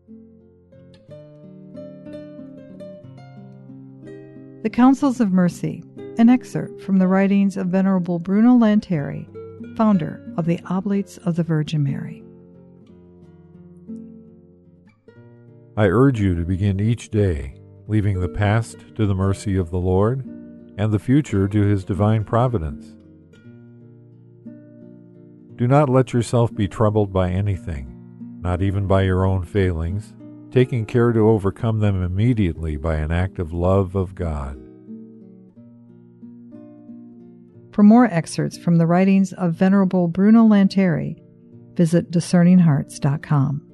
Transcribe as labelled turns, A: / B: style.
A: The Counsels of Mercy, an excerpt from the writings of Venerable Bruno Lanteri, founder of the Oblates of the Virgin Mary.
B: I urge you to begin each day, leaving the past to the mercy of the Lord and the future to His divine providence. Do not let yourself be troubled by anything, not even by your own failings, taking care to overcome them immediately by an act of love of God.
A: For more excerpts from the writings of Venerable Bruno Lanteri, visit discerninghearts.com.